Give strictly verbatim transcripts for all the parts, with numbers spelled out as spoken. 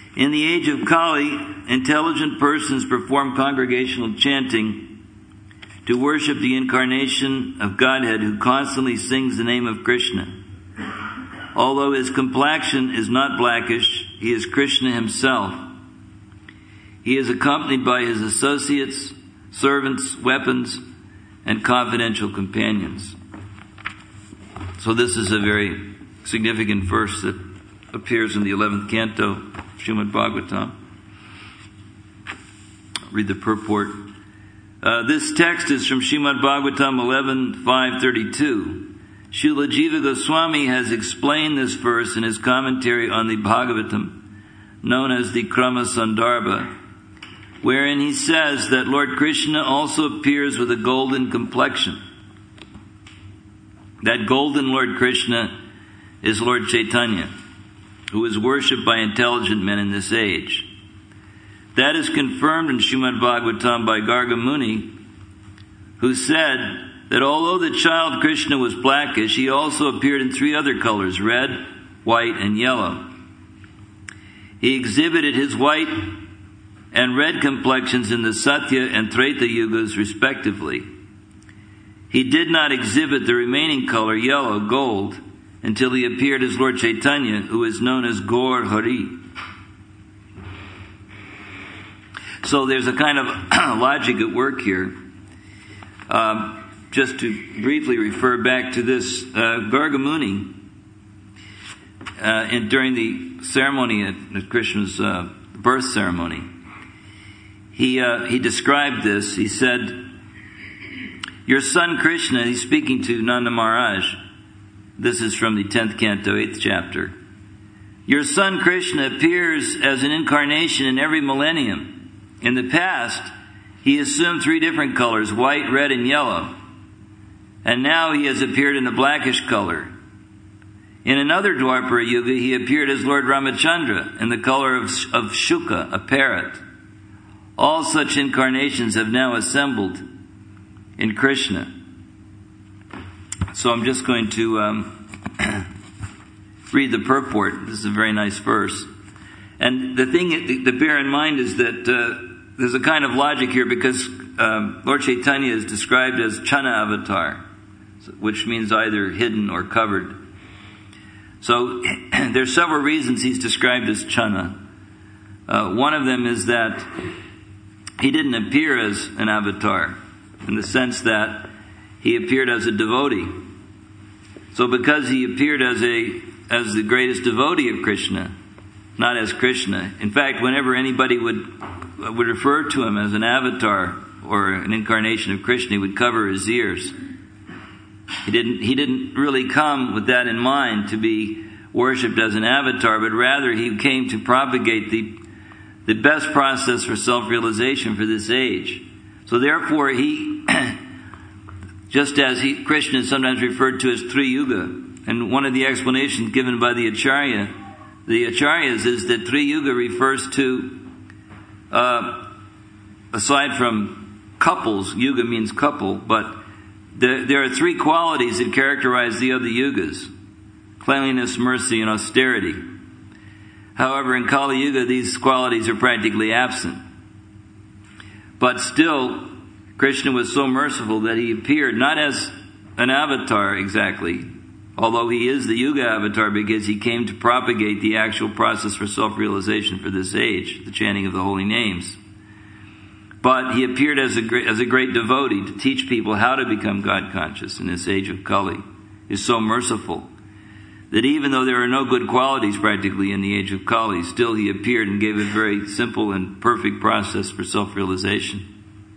In the age of Kali, intelligent persons perform congregational chanting to worship the incarnation of Godhead, who constantly sings the name of Krishna. Although his complexion is not blackish, he is Krishna himself. He is accompanied by his associates, servants, weapons, and confidential companions. So this is a very significant verse that appears in the eleventh canto of Srimad Bhagavatam. Read the purport. Uh, this text is from Srimad Bhagavatam eleven five thirty-two. Srila Jiva Goswami has explained this verse in his commentary on the Bhagavatam, known as the Krama Sandarbha, wherein he says that Lord Krishna also appears with a golden complexion. That golden Lord Krishna is Lord Chaitanya, who is worshipped by intelligent men in this age. That is confirmed in Srimad Bhagavatam by Garga Muni, who said that although the child Krishna was blackish, he also appeared in three other colors, red, white, and yellow. He exhibited his white and red complexions in the Satya and Treta Yugas respectively. He did not exhibit the remaining color, yellow, gold, until he appeared as Lord Chaitanya, who is known as Gaur Hari. So there's a kind of logic at work here. Um, just to briefly refer back to this, uh, Garga Muni, uh, and during the ceremony at Krishna's uh, birth ceremony, he uh, he described this. He said, "Your son Krishna," he's speaking to Nanda Maharaj. This is from the tenth canto, eighth chapter. "Your son Krishna appears as an incarnation in every millennium. In the past, he assumed three different colors, white, red, and yellow. And now he has appeared in a blackish color. In another Dwapara Yuga, he appeared as Lord Ramachandra in the color of, of Shuka, a parrot. All such incarnations have now assembled in Krishna." So I'm just going to um, read the purport. This is a very nice verse. And the thing to bear in mind is that uh, there's a kind of logic here, because um, Lord Chaitanya is described as Chana avatar, which means either hidden or covered. So there's several reasons he's described as Chana. Uh, one of them is that he didn't appear as an avatar, in the sense that he appeared as a devotee. So because he appeared as a as the greatest devotee of Krishna, not as Krishna. In fact, whenever anybody would would refer to him as an avatar or an incarnation of Krishna, he would cover his ears. He didn't he didn't really come with that in mind, to be worshipped as an avatar, but rather he came to propagate the the best process for self-realization for this age. So therefore he just as he, Krishna is sometimes referred to as Tri Yuga, and one of the explanations given by the Acharya, the Acharyas, is that Tri Yuga refers to, uh, aside from couples, Yuga means couple, but there, there are three qualities that characterize the other Yugas: cleanliness, mercy, and austerity. However, in Kali Yuga, these qualities are practically absent. But still, Krishna was so merciful that he appeared not as an avatar exactly, although he is the Yuga avatar, because he came to propagate the actual process for self-realization for this age, the chanting of the holy names. But he appeared as a great, as a great devotee to teach people how to become God conscious in this age of Kali. He's so merciful that even though there are no good qualities practically in the age of Kali, still he appeared and gave a very simple and perfect process for self-realization.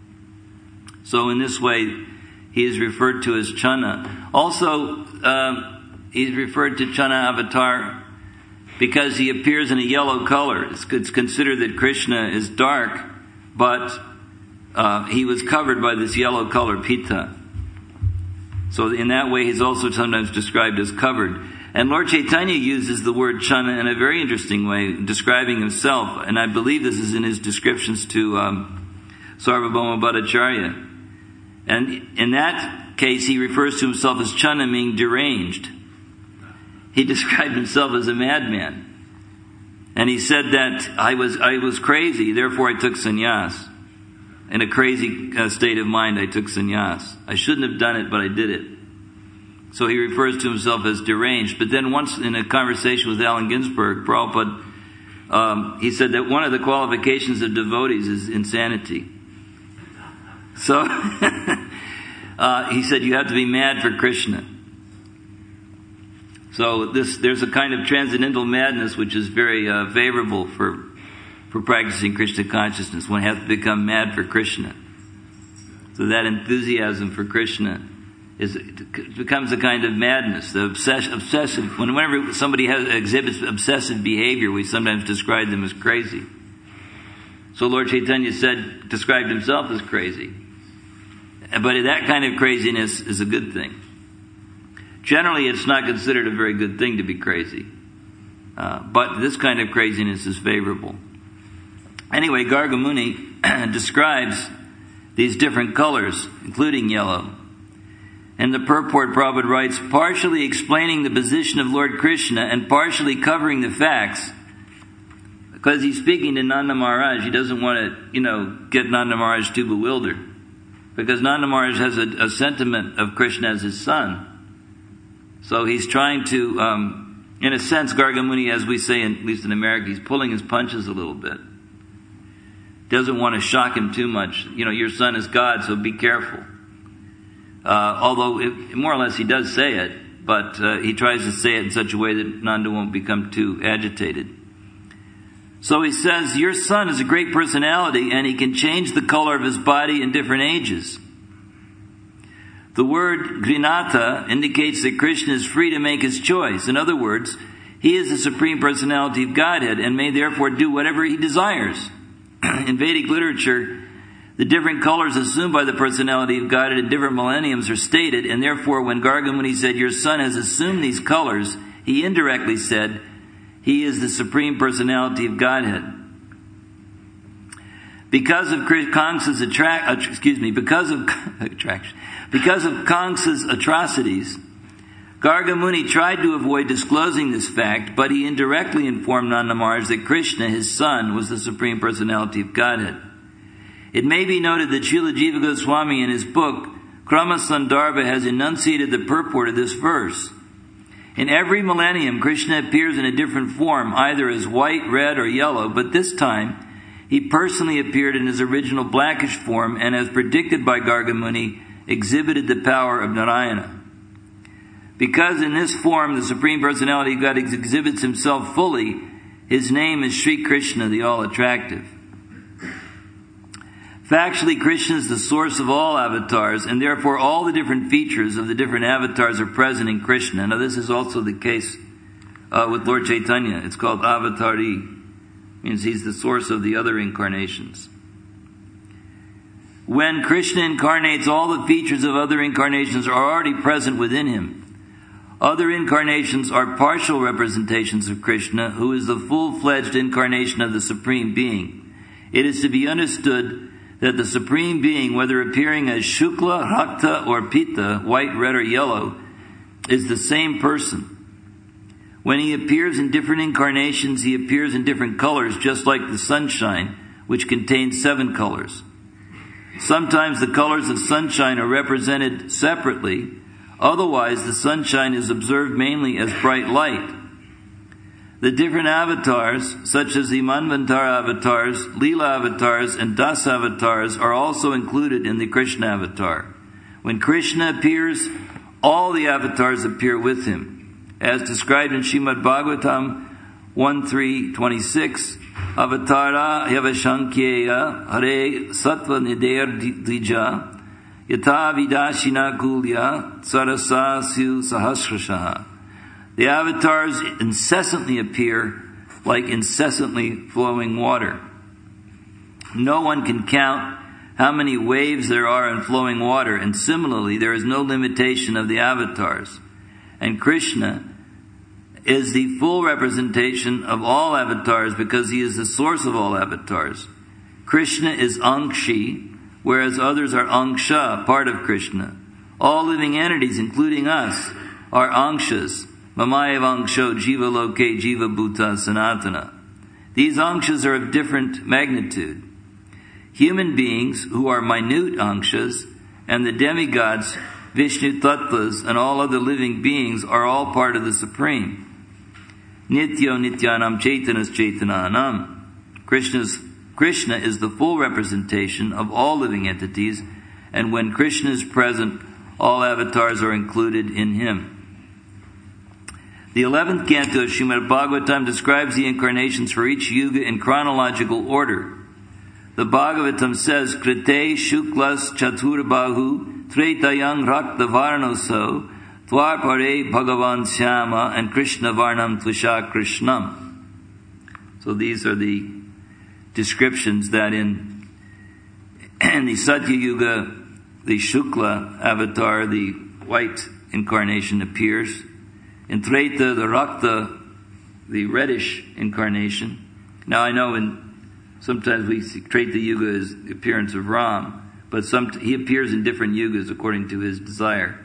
So in this way, he is referred to as Chana. Also, uh, he's referred to Chana avatar because he appears in a yellow color. It's, it's considered that Krishna is dark, but uh, he was covered by this yellow color, Pita. So in that way, he's also sometimes described as covered. And Lord Chaitanya uses the word Chana in a very interesting way, describing himself. And I believe this is in his descriptions to um, Sarvabhauma Bhattacharya. And in that case, he refers to himself as Chana, meaning deranged. He described himself as a madman. And he said that I was I was crazy, therefore I took sannyas. In a crazy uh, state of mind, I took sannyas. I shouldn't have done it, but I did it. So he refers to himself as deranged. But then once in a conversation with Allen Ginsberg, Prabhupada, um, he said that one of the qualifications of devotees is insanity. So uh, he said you have to be mad for Krishna. So this there's a kind of transcendental madness which is very uh, favorable for for practicing Krishna consciousness. One has to become mad for Krishna. So that enthusiasm for Krishna is it becomes a kind of madness. The obsess, obsessive. Whenever somebody has exhibits obsessive behavior, we sometimes describe them as crazy. So Lord Chaitanya said, described himself as crazy. But that kind of craziness is a good thing. Generally, it's not considered a very good thing to be crazy. Uh, but this kind of craziness is favorable. Anyway, Garga Muni describes these different colors, including yellow. And the purport, Prabhupada writes, partially explaining the position of Lord Krishna and partially covering the facts. Because he's speaking to Nanda Maharaj, he doesn't want to, you know, get Nanda Maharaj too bewildered. Because Nanda Maharaj has a, a sentiment of Krishna as his son. So he's trying to, um, in a sense, Garga Muni, as we say, in, at least in America, he's pulling his punches a little bit. Doesn't want to shock him too much. You know, your son is God, so be careful. Uh, although, it, more or less, he does say it, but uh, he tries to say it in such a way that Nanda won't become too agitated. So he says, your son is a great personality, and he can change the color of his body in different ages. The word Grinatha indicates that Krishna is free to make his choice. In other words, he is the Supreme Personality of Godhead and may therefore do whatever he desires. In Vedic literature, the different colors assumed by the personality of Godhead in different millenniums are stated, and therefore when Garga Muni said, your son has assumed these colors, he indirectly said, he is the Supreme Personality of Godhead. Because of Kamsa's attract, excuse me, because of attraction, because of Kamsa's atrocities, Garga Muni tried to avoid disclosing this fact, but he indirectly informed Nanda Maharaj that Krishna, his son, was the Supreme Personality of Godhead. It may be noted that Srila Jiva Goswami in his book, Krama Sandarbha, has enunciated the purport of this verse. In every millennium, Krishna appears in a different form, either as white, red, or yellow, but this time, he personally appeared in his original blackish form and, as predicted by Garga Muni, exhibited the power of Narayana. Because in this form, the Supreme Personality of God exhibits himself fully, his name is Sri Krishna, the All-Attractive. Factually, Krishna is the source of all avatars, and therefore all the different features of the different avatars are present in Krishna. Now, this is also the case uh, with Lord Chaitanya. It's called Avatari. It means he's the source of the other incarnations. When Krishna incarnates, all the features of other incarnations are already present within him. Other incarnations are partial representations of Krishna, who is the full-fledged incarnation of the Supreme Being. It is to be understood that the Supreme Being, whether appearing as Shukla, Rakta, or Pitta, white, red, or yellow, is the same person. When he appears in different incarnations, he appears in different colors, just like the sunshine, which contains seven colors. Sometimes the colors of sunshine are represented separately. Otherwise, the sunshine is observed mainly as bright light. The different avatars, such as the Manvantara avatars, Leela avatars, and Das avatars, are also included in the Krishna avatar. When Krishna appears, all the avatars appear with him. As described in Srimad Bhagavatam one three twenty-six, Avatara Yavashankyeya Hare Sattva Nider Dvija Yata Vidashina Kulya Sarasasu Sahasrashaha. The avatars incessantly appear like incessantly flowing water. No one can count how many waves there are in flowing water, and similarly, there is no limitation of the avatars. And Krishna is the full representation of all avatars because he is the source of all avatars. Krishna is Angshi, whereas others are Angsha, part of Krishna. All living entities, including us, are Angshas. Mamayev Angsho Jiva Loke Jiva Bhuta Sanatana. These Angshas are of different magnitude. Human beings, who are minute Angshas, and the demigods, Vishnu Tattvas, and all other living beings are all part of the Supreme. Nityo Nityanam Chaitanas Chaitananam. Krishna's, Krishna is the full representation of all living entities, and when Krishna is present, all avatars are included in him. The eleventh canto of Srimad Bhagavatam describes the incarnations for each yuga in chronological order. The Bhagavatam says, Krite Shuklas Chaturbahu Tretayang Rakta Varnoso Dwarpare Bhagavan Syama and Krishna Varnam Tvisha Krishnam. So these are the descriptions that in, in the Satya Yuga, the Shukla avatar, the white incarnation, appears. In Treta, the Rakta, the reddish incarnation. Now I know in sometimes we see Treta Yuga as the appearance of Ram, but some, he appears in different yugas according to his desire.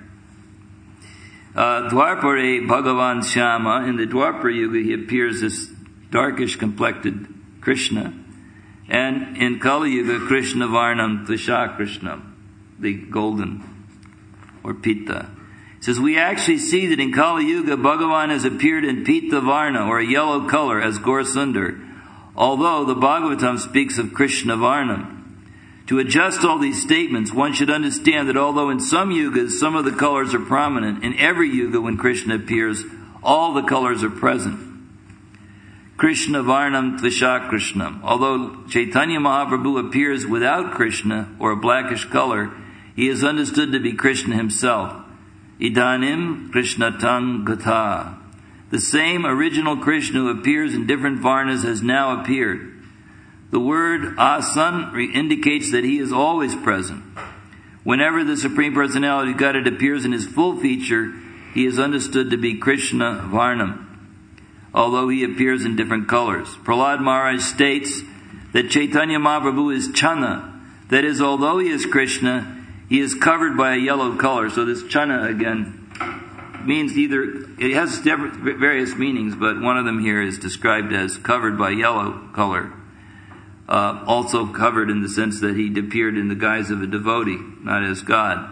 Uh, Dwarpare Bhagavan Syama, in the Dwapara Yuga he appears as darkish complected Krishna. And in Kali Yuga, Krishna Varnam Tvisha Krishnam, the golden or Pitta. It says, we actually see that in Kali Yuga, Bhagavan has appeared in Pitta Varna, or a yellow color, as Gaurasundar, although the Bhagavatam speaks of Krishna Varnam. To adjust all these statements, one should understand that although in some yugas some of the colors are prominent, in every yuga when Krishna appears, all the colors are present. Krishna Varnam Tvisha Krishnam. Although Chaitanya Mahaprabhu appears without Krishna, or a blackish color, he is understood to be Krishna himself. Idanim Krishna Tang Gata. The same original Krishna who appears in different Varnas has now appeared. The word asan indicates that he is always present. Whenever the Supreme Personality of Godhead appears in his full feature, he is understood to be Krishna Varnam, although he appears in different colors. Prahlad Maharaj states that Chaitanya Mahaprabhu is Chana. That is, although he is Krishna, he is covered by a yellow color. So this Chana again means either, it has various meanings, but one of them here is described as covered by yellow color. Uh, also covered in the sense that he appeared in the guise of a devotee, not as God.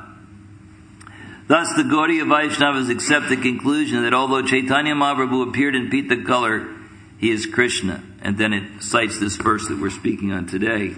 Thus, the Gaudiya Vaishnavas accept the conclusion that although Chaitanya Mahaprabhu appeared in Pitta color, he is Krishna. And then it cites this verse that we're speaking on today.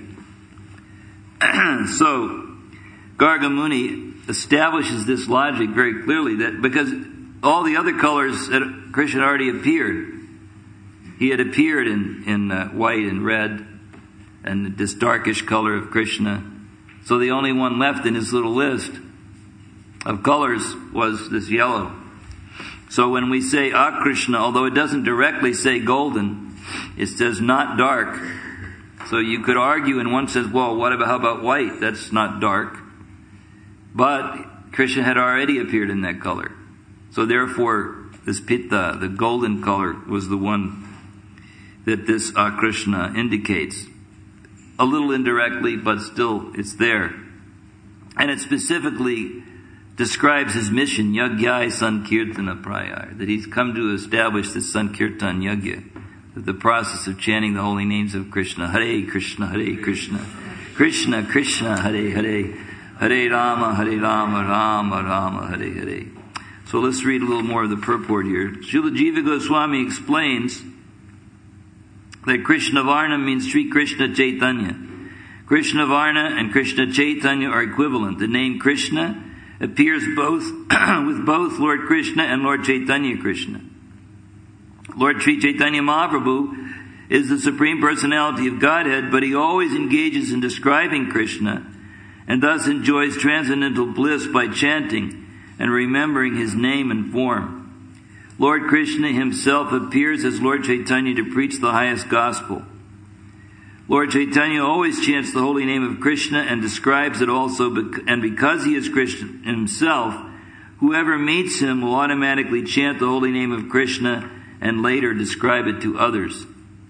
So, Garga Muni establishes this logic very clearly, that because all the other colors that Krishna already appeared, he had appeared in, in uh, white and red, and this darkish color of Krishna. So the only one left in his little list of colors was this yellow. So when we say Akrishna, although it doesn't directly say golden, it says not dark. So you could argue in one sense, well, what about, how about white? That's not dark. But Krishna had already appeared in that color. So therefore, this Pitta, the golden color, was the one that this Akrishna indicates. A little indirectly, but still it's there. And it specifically describes his mission, Yagyai Sankirtana Prayar, that he's come to establish the Sankirtan Yagya, the process of chanting the holy names of Krishna. Hare Krishna, Hare Krishna, Krishna Krishna, Hare Hare, Hare Rama, Hare Rama, Rama Rama, Hare Hare. So let's read a little more of the purport here. Srila Jiva Goswami explains that Krishna Varna means Sri Krishna Chaitanya. Krishna Varna and Krishna Chaitanya are equivalent. The name Krishna appears both with both Lord Krishna and Lord Chaitanya Krishna. Lord Sri Chaitanya Mahaprabhu is the Supreme Personality of Godhead, but he always engages in describing Krishna and thus enjoys transcendental bliss by chanting and remembering his name and form. Lord Krishna himself appears as Lord Chaitanya to preach the highest gospel. Lord Chaitanya always chants the holy name of Krishna and describes it also, and because he is Krishna himself, whoever meets him will automatically chant the holy name of Krishna and later describe it to others.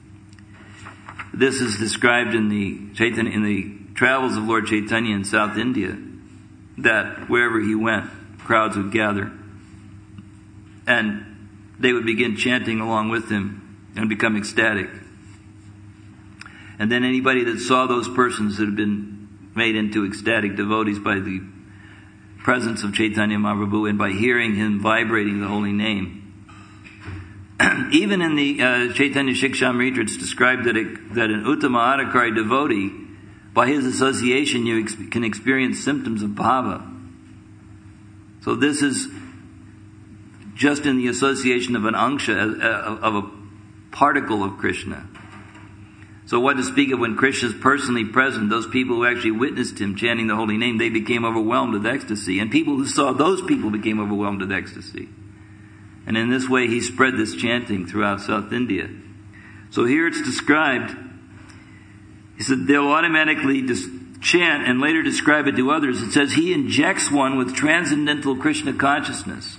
This is described in the Chaitanya, in the travels of Lord Chaitanya in South India, that wherever he went, crowds would gather and they would begin chanting along with him and become ecstatic. And then anybody that saw those persons that had been made into ecstatic devotees by the presence of Chaitanya Mahaprabhu and by hearing him vibrating the holy name. Even in the uh, Chaitanya Shikshamrita, it's described that, it, that an Uttama Adhikari devotee, by his association, you ex- can experience symptoms of bhava. So this is just in the association of an angsha, uh, of a particle of Krishna. So what to speak of when Krishna is personally present, those people who actually witnessed him chanting the holy name, they became overwhelmed with ecstasy. And people who saw those people became overwhelmed with ecstasy. And in this way, he spread this chanting throughout South India. So here it's described, he said they'll automatically dis- chant and later describe it to others. It says he injects one with transcendental Krishna consciousness.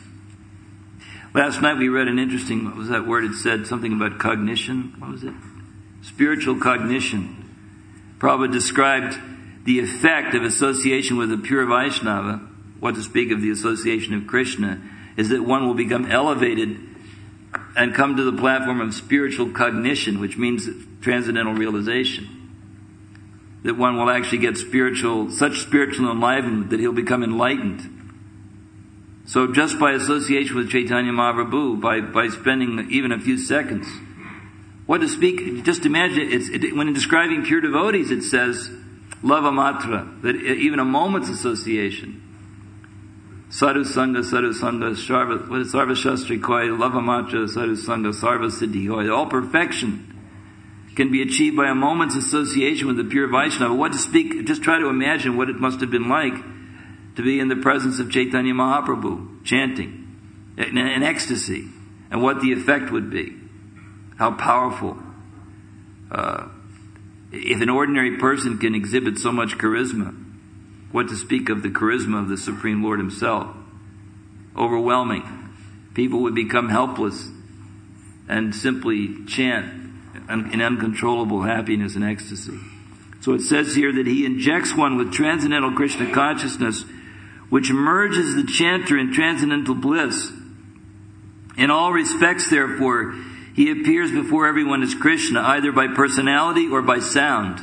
Last night we read an interesting, what was that word? It said something about cognition. What was it? Spiritual cognition. Prabhupada described the effect of association with a pure Vaishnava, what to speak of the association of Krishna, is that one will become elevated and come to the platform of spiritual cognition, which means transcendental realization. That one will actually get spiritual, such spiritual enlightenment that he'll become enlightened. So just by association with Chaitanya Mahaprabhu, by, by spending even a few seconds, what to speak, just imagine, it's, it, when describing pure devotees, it says, lava matra, that even a moment's association, sadhu sangha, sadhu sangha, sarva, what is sarva shastri koi, lava matra, sadhu sangha, sarva siddhi koi, all perfection can be achieved by a moment's association with the pure Vaishnava. What to speak, just try to imagine what it must have been like to be in the presence of Chaitanya Mahaprabhu, chanting, in, in ecstasy, and what the effect would be. How powerful. Uh, if an ordinary person can exhibit so much charisma, what to speak of the charisma of the Supreme Lord himself? Overwhelming. People would become helpless and simply chant in uncontrollable happiness and ecstasy. So it says here that he injects one with transcendental Krishna consciousness, which merges the chanter in transcendental bliss. In all respects, therefore, he appears before everyone as Krishna, either by personality or by sound.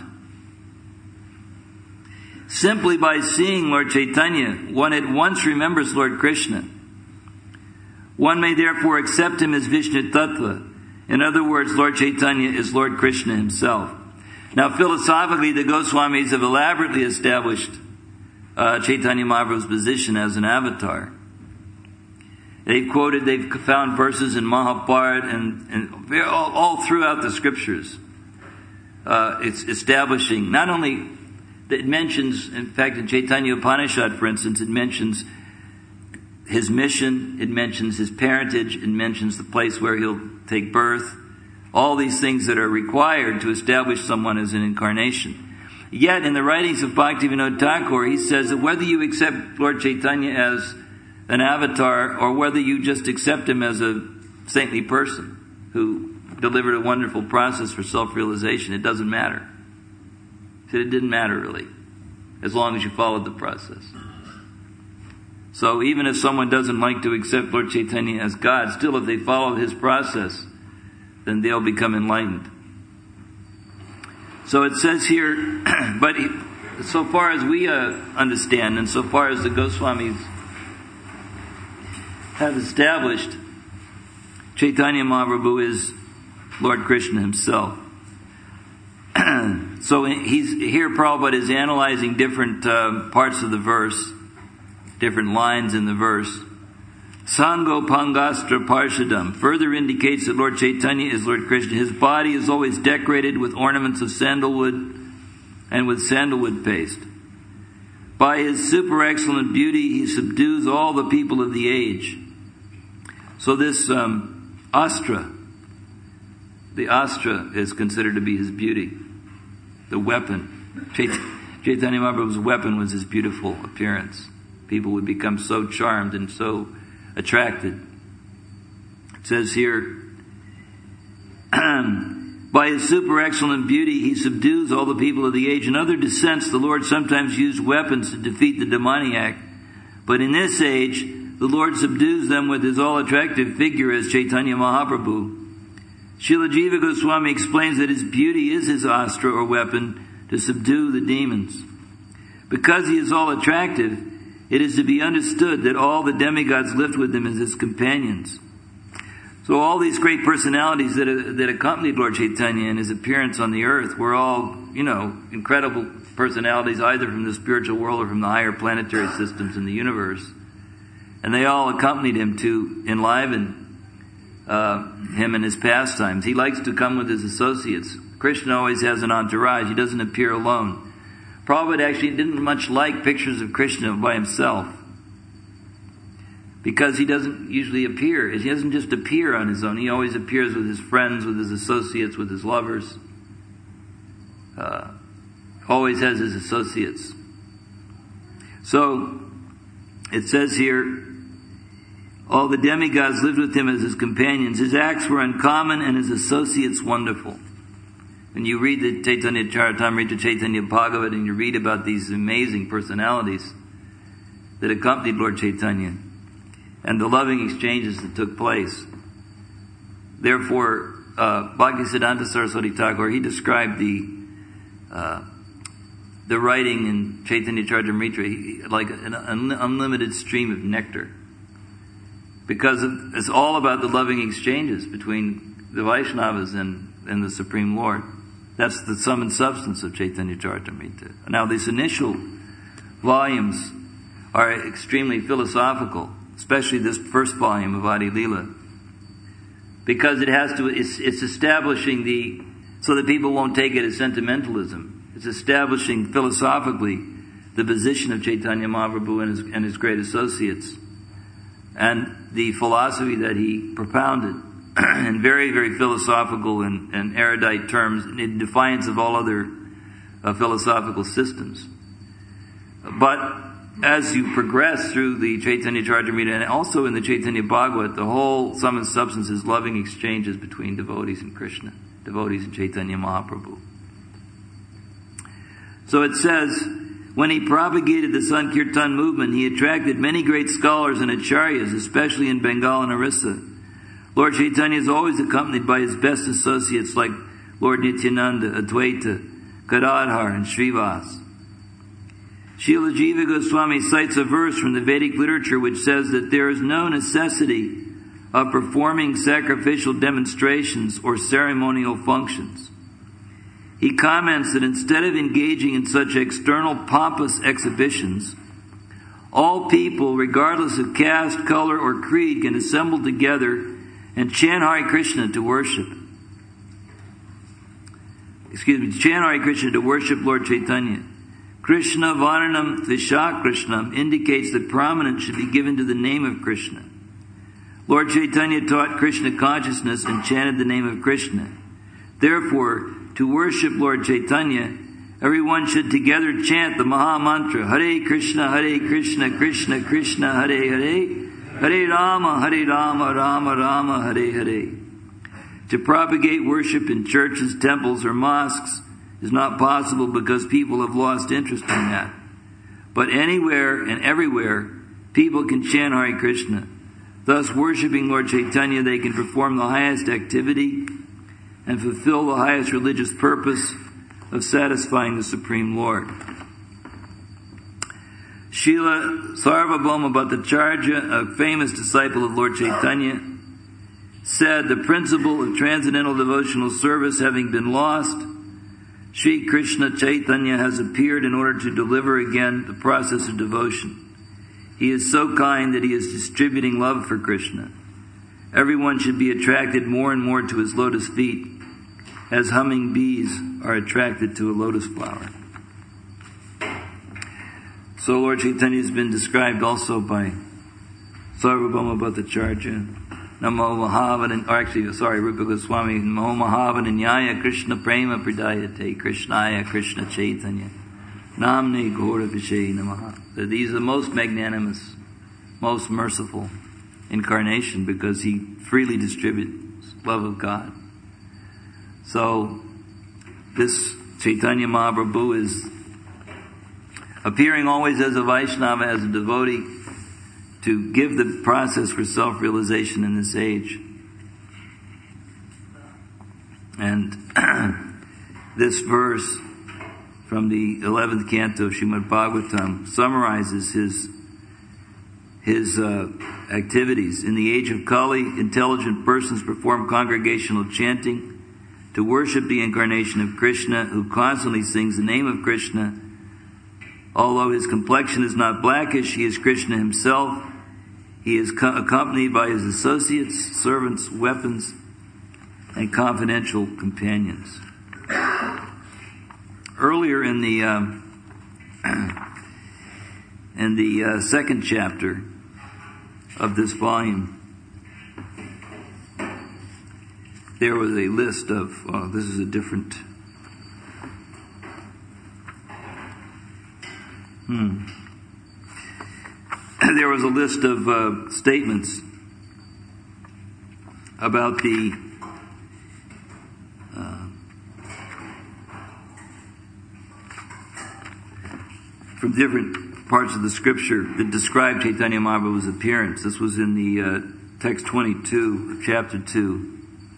Simply by seeing Lord Chaitanya, one at once remembers Lord Krishna. One may therefore accept him as Vishnu Tattva. In other words, Lord Chaitanya is Lord Krishna himself. Now, philosophically, the Goswamis have elaborately established uh, Chaitanya Mahaprabhu's position as an avatar. They've quoted, they've found verses in Mahabharata and, and all, all throughout the scriptures. Uh, it's establishing, not only, it mentions, in fact, in Chaitanya Upanishad, for instance, it mentions his mission, it mentions his parentage, it mentions the place where he'll take birth, all these things that are required to establish someone as an incarnation. Yet, in the writings of Bhaktivinoda Thakur, he says that whether you accept Lord Chaitanya as an avatar, or whether you just accept him as a saintly person who delivered a wonderful process for self-realization, it doesn't matter. He said it didn't matter really, as long as you followed the process. So even if someone doesn't like to accept Lord Chaitanya as God, still if they follow his process, then they'll become enlightened. So it says here, but he, so far as we uh, understand, and so far as the Goswamis have established, Chaitanya Mahaprabhu is Lord Krishna himself. So he's here, Prabhupada is analyzing different uh, parts of the verse, different lines in the verse. Sango Pangastra Parshadam further indicates that Lord Chaitanya is Lord Krishna. His body is always decorated with ornaments of sandalwood and with sandalwood paste. By his super excellent beauty, he subdues all the people of the age. So this um, astra, the astra is considered to be his beauty, the weapon. Chaitanya Mahaprabhu's weapon was his beautiful appearance. People would become so charmed and so attracted. It says here, by his super excellent beauty, he subdues all the people of the age. In other descents, the Lord sometimes used weapons to defeat the demoniac. But in this age, the Lord subdues them with his all-attractive figure as Chaitanya Mahaprabhu. Srila Jiva Goswami explains that his beauty is his astra or weapon to subdue the demons. Because he is all attractive, it is to be understood that all the demigods lived with him as his companions. So all these great personalities that, that accompanied Lord Chaitanya in his appearance on the earth were all, you know, incredible personalities either from the spiritual world or from the higher planetary systems in the universe. And they all accompanied him to enliven uh, him in his pastimes. He likes to come with his associates. Krishna always has an entourage. He doesn't appear alone. Prabhupada actually didn't much like pictures of Krishna by himself, because he doesn't usually appear. He doesn't just appear on his own. He always appears with his friends, with his associates, with his lovers. Uh, always has his associates. So, it says here, all the demigods lived with him as his companions. His acts were uncommon and his associates wonderful. When you read the Chaitanya Charitamrita, Chaitanya Bhagavat, and you read about these amazing personalities that accompanied Lord Chaitanya, and the loving exchanges that took place. Therefore, uh, Bhaktisiddhanta Saraswati Thakur, he described the uh, the writing in Chaitanya Charitamrita like an un- unlimited stream of nectar, because it's all about the loving exchanges between the Vaishnavas and, and the Supreme Lord. That's the sum and substance of Chaitanya Charitamrita. Now, these initial volumes are extremely philosophical, especially this first volume of Adi Leela, because it has to, it's, it's establishing the, so that people won't take it as sentimentalism. It's establishing philosophically the position of Chaitanya Mahaprabhu and his, and his great associates, and the philosophy that he propounded in very, very philosophical and, and erudite terms, in defiance of all other uh, philosophical systems. But as you progress through the Chaitanya Charitamrita and also in the Chaitanya Bhagavat, the whole sum and substance is loving exchanges between devotees and Krishna, devotees and Chaitanya Mahaprabhu. So it says, when he propagated the Sankirtan movement, he attracted many great scholars and acharyas, especially in Bengal and Orissa. Lord Chaitanya is always accompanied by his best associates like Lord Nityananda, Advaita, Gadadhar, and Srivas. Srila Jiva Goswami cites a verse from the Vedic literature which says that there is no necessity of performing sacrificial demonstrations or ceremonial functions. He comments that instead of engaging in such external pompous exhibitions, all people, regardless of caste, color, or creed, can assemble together and chant Hare Krishna to worship. Excuse me, chant Hare Krishna to worship Lord Chaitanya. Krishna Varnam Vishak Krishnam indicates that prominence should be given to the name of Krishna. Lord Chaitanya taught Krishna consciousness and chanted the name of Krishna. Therefore, to worship Lord Chaitanya, everyone should together chant the Maha Mantra, Hare Krishna, Hare Krishna, Krishna Krishna, Hare Hare, Hare Rama, Hare Rama, Rama Rama, Hare Hare. To propagate worship in churches, temples, or mosques is not possible because people have lost interest in that. But anywhere and everywhere, people can chant Hare Krishna. Thus, worshipping Lord Chaitanya, they can perform the highest activity and fulfill the highest religious purpose of satisfying the Supreme Lord. Srila Sarvabhauma Bhattacharya, a famous disciple of Lord Chaitanya, said, the principle of transcendental devotional service having been lost, Sri Krishna Chaitanya has appeared in order to deliver again the process of devotion. He is so kind that he is distributing love for Krishna. Everyone should be attracted more and more to his lotus feet, as humming bees are attracted to a lotus flower. So Lord Chaitanya has been described also by Sarvabhauma Bhattacharya. Namo Mahavan, or actually, sorry, Rupa Goswami, Namo Mahavananyaya Krishna Prema Pradayate Krishnaya Krishna Chaitanya Namne Gaura Vishay Namaha. These are the most magnanimous, most merciful incarnation because he freely distributes love of God. So, this Chaitanya Mahaprabhu is appearing always as a Vaishnava, as a devotee, to give the process for self-realization in this age. And this verse from the eleventh canto of Srimad Bhagavatam summarizes his his uh, activities. In the age of Kali, intelligent persons perform congregational chanting to worship the incarnation of Krishna, who constantly sings the name of Krishna. Although his complexion is not blackish, he is Krishna himself. He is co- accompanied by his associates, servants, weapons, and confidential companions. Earlier in the um, in the uh, second chapter of this volume, there was a list of, oh, this is a different, hmm. There was a list of uh, statements about the uh, from different parts of the scripture that describe Chaitanya Mahaprabhu's appearance. This was in the uh, text twenty-two, chapter two.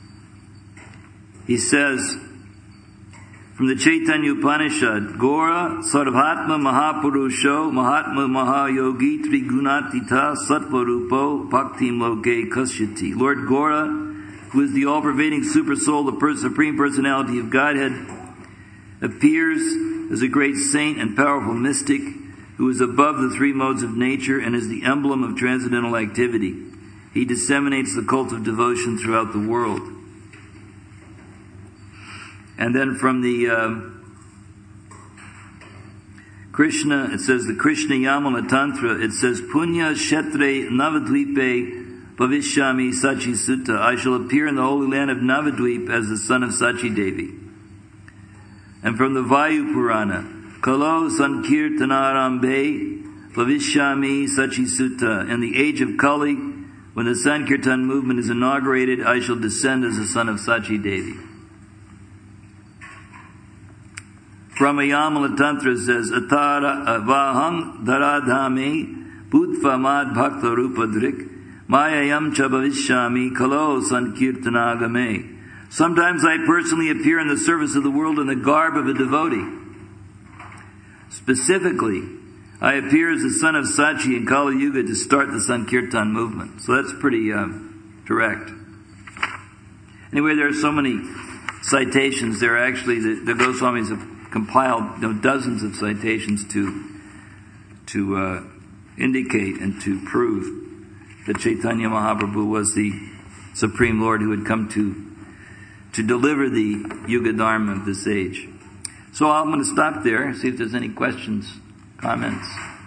He says, from the Chaitanya Upanishad, Gora Sarvatma Mahapurusho Mahatma Mahayogi Trigunatita Sattvarupo Bhaktim Loke Kasyati. Lord Gora, who is the all-pervading super soul, the per- supreme personality of Godhead, appears as a great saint and powerful mystic who is above the three modes of nature and is the emblem of transcendental activity. He disseminates the cult of devotion throughout the world. And then from the uh, Krishna, it says the Krishna Yamala Tantra, it says, Punya Kshetre Navadvipe Bhavishyami Sachi Sutta. I shall appear in the holy land of Navadvip as the son of Sachi Devi. And from the Vayu Purana, Kalo Sankirtanarambe Bhavishyami Sachi Sutta. In the age of Kali, when the Sankirtan movement is inaugurated, I shall descend as the son of Sachi Devi. Pramayamala Tantra says, Atara Vahang Dharadhame Bhutva Bhakta Rupadrik Mayayam Chabhavishyami Kalo Sankirtanagame. Sometimes I personally appear in the service of the world in the garb of a devotee. Specifically, I appear as the son of Sachi in Kali Yuga to start the Sankirtan movement. So that's pretty uh, direct. Anyway, there are so many citations. There are actually, the, the Goswamis have compiled, you know, dozens of citations to to uh, indicate and to prove that Chaitanya Mahaprabhu was the Supreme Lord who had come to to deliver the Yuga Dharma of this age. So I'm going to stop there, see if there's any questions, comments.